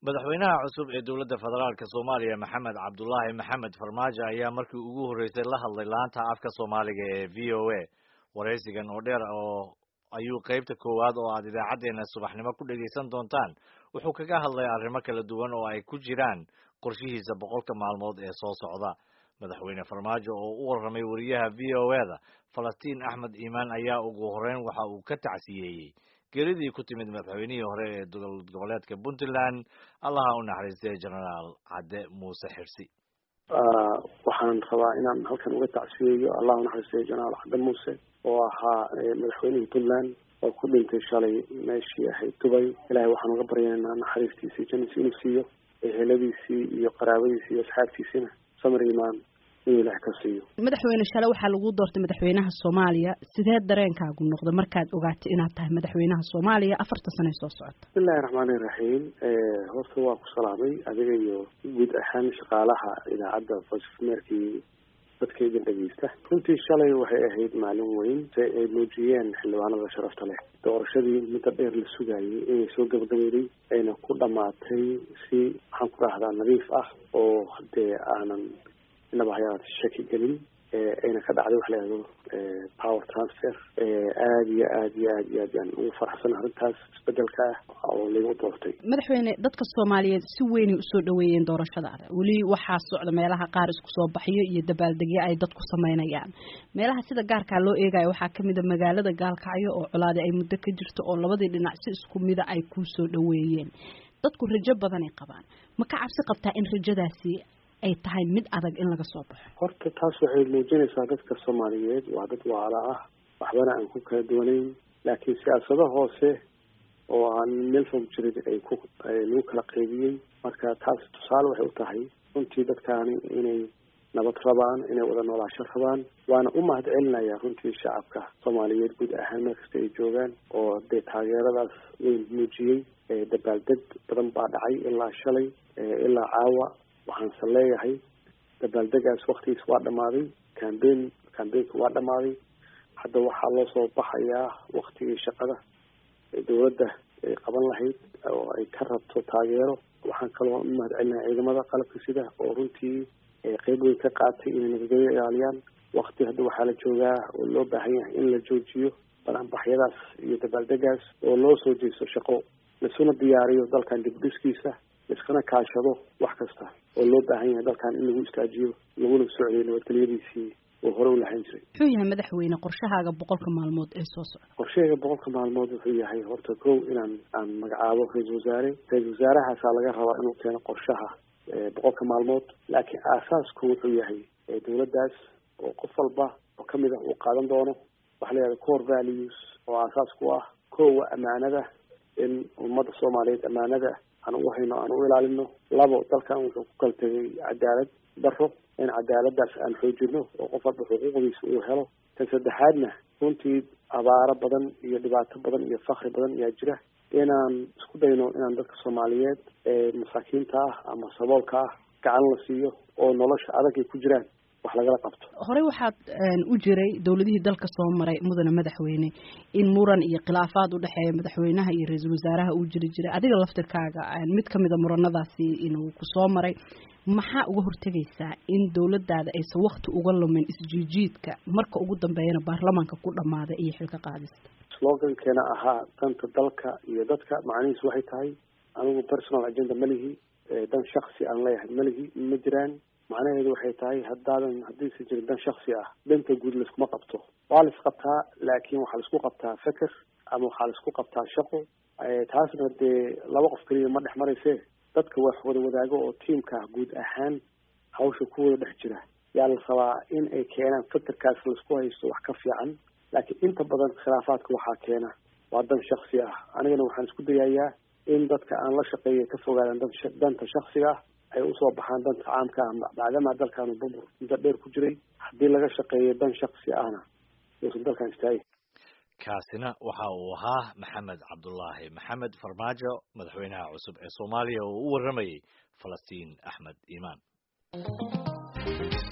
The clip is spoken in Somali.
madaxweynaha cusub ee dowladda federaalka Soomaaliya Maxamed Cabdullaahi Maxamed Farmaajo ayaa markii ugu horeysay la hadlay laanta afka Soomaaliga ee VOA wareysigan oo dheer oo ayuu qaybta koowaad oo aad idaacadeena subaxnimo ku dhageysan doontaan wuxuu kaga hadlay arrimo kala duwan oo ay ku jiraan qorshihiisa 100 maalmood ee soo socda madaxweyne Farmaajo oo u warramay wariyaha VOA-da Falastiin Axmed Iimaan ayaa ugu horeyn waxa uu ka tacsiyeeyay geeridii ku timid madaxweynihii hore ee goboleedka Puntland Allah u naxariistay Generaal Cadde Muuse Xirsi waxaan rabaa inaan halkan uga tacsiyeeyo Allah u naxariistay Generaal Cadde Muuse oo ahaa madaxweynihii Puntland oo ku dhintay shalay meeshii ahayd Dubai Ilaahay waxaan uga baryaynaa naxariistiisa jannada inuu siiyo eheladiisii iyo qaraabadiisii iyo asxaabtiisina samir iimaan inuu Ilaahay ka siiyo madaxweyne shalay waxaa lagu doortay madaxweynaha Soomaaliya sidee dareenkaagu noqday markaad ogaatay inaad tahay madaxweynaha Soomaaliya 4 sano soo socota Bismillahir Rahmaanir Rahiim horta waa ku salaamay adiga iyo guud ahaan shaqaalaha idaacadda Voice of America dadkayga dhageysta runtii shalay waxay ahayd maalin weyn ay muujiyeen xildhibaanada sharafta leh doorashadii muddo dheer la sugayay inay soo gabagabeeyay ayna ku dhamaatay si waxaan ku raahdaa nadiif ah oo hadee aanan inaba hayaad shaki gelin ayna ka dhacday wax la yiraahdo power transfer aad iyo aad aan ugu faraxsanahay arrintaas isbedelka ah oo lagu doortay madaxweyne dadka Soomaaliyeed si weyn u soo dhaweeyeen doorashada wali waxa socda meelaha qaar isku soo baxyo iyo dabaaldegyo ay dadku sameynayaan meelaha sida gaarka loo eegayo waxa kamid ah magaalada Gaalkacyo oo colaade ay muddo ka jirto oo labadii dhinac si isku mid ah ay ku soo dhaweeyeen dadku rajo badan ay qabaan ma ka cabsi qabtaa in rajadaasi ay tahay mid adag in laga soo baxo horta taas waxay muujinaysaa dadka Soomaaliyeed waa dad waala ah waxbana aan ku kala duwanayn laakiin siyaasado hoose oo aan meel fog jirin ay lagu kala qaybiyay marka taas tusaale waxay u tahay runtii dadkaani inay nabad rabaan inay wada noolaansho rabaan waana u mahadcelinayaa runtii shacabka Soomaaliyeed guud ahaan markasta ay joogaan oo de taageeradaas weyn muujiyay dabaaldeg badan baa dhacay ilaa shalay ilaa caawa waxaan leeyahay dabaaldegaas waqtigiisa waa dhamaaday campaign waa dhamaaday hadda waxaa loo soo baxayaa waqtigii shaqada ee dowladda ay qaban lahayd oo ay ka rabto taageero waxaan kaloo u mahadcelinayaa ciidamada qalabka sida oo runtii qayb weyn ka qaatay inay nabadgelyo ilaaliyaan waqti hadda waxaa la joogaa oo loo baahan yahay in la joojiyo balanbaxyadaas iyo dabaaldegaas oo loo soo jeesto shaqo lasuna diyaariyo dalkan dib u dhiskiisa iskana kaashado wax kasta oo loo baahan yahay dalkan in lagu istaajiyo laguna socdo nabadgelyadiisii oo hore u lahayn jiray wuxuu yahay madaxweyne qorshahaaga 100 maalmood ee soo socda qorshahaaga 100 maalmood wuxuu yahay horta kow aan magacaabo ra'iisul wasaarahaas laga rabaa inuu keeno qorshaha 100 maalmood laakiin aasasku wuxuu yahay dowladdaas oo qof walba oo kamid ah uu qaadan doono wax la yiraahdo core values oo aasaas ku ah kow amaanada in ummadda Soomaaliyeed amaanada aan u hayno aan u ilaalino labo dalkan wuxuu ku kala tagay cadaalad daro in cadaaladaas aan xoojino oo qof walba xuquuqdiisa uu helo tan saddexaadna runtii abaaro badan iyo dhibaato badan iyo faqri badan ayaa jira inaan isku dayno inaan dadka Soomaaliyeed ee masaakiinta ah ama saboolka ah gacan la siiyo oo nolosha adag ay ku jiraan wax laga qabto hore waxaad u jiray dawladihii dalka soo maray mudane madaxweyne in muran iyo khilaafaad u dhaxeeyo madaxweynaha iyo ra'iisul wasaaraha uu jiray adiga laftirkaaga mid kamid ah muranadaasi inuu ku soo maray maxaa uga hortagaysaa in dawladdaada aysan waqti uga lumin isjiijiidka marka ugu dambeeyana baarlamaanka ku dhamaaday iyo xilka qaadista slogan-keena ahaa danta dalka iyo dadka macnihiisu waxay tahay anigu personal agenda malihi dan shakhsi aan leeyahay malihi ma jiraan macnaheedu waxay tahay haddii jirin dan shakhsi ah danta guud la iskuma qabto waa la isqabtaa laakiin waxaa la isku qabtaa fikir ama waxaa la isku qabtaa shaqo taasna dee laba qof kaliya ma dhex marayse dadka wax wada wadaago oo tiimka guud ahaan hawsha ku wada dhex jira yaa la rabaa in ay keenaan fikirkaas la isku haysto wax ka fiican laakiin inta badan khilaafaadka waxaa keena waa dan shakhsi ah anigana waxaan isku dayayaa in dadka aan la shaqeeyo ka fogaadaan danta shakhsiga ah ay u soo baxaan danta caamka ah maadaama dalkaanu burbur inta dheer ku jiray haddii laga shaqeeyo dan shakhsi ahna uusan dalkan istaagin kaasina waxa uu ahaa Maxamed Cabdullaahi Maxamed Farmaajo madaxweynaha cusub ee Soomaaliya oo u warramayay Falastiin Axmed Iimaan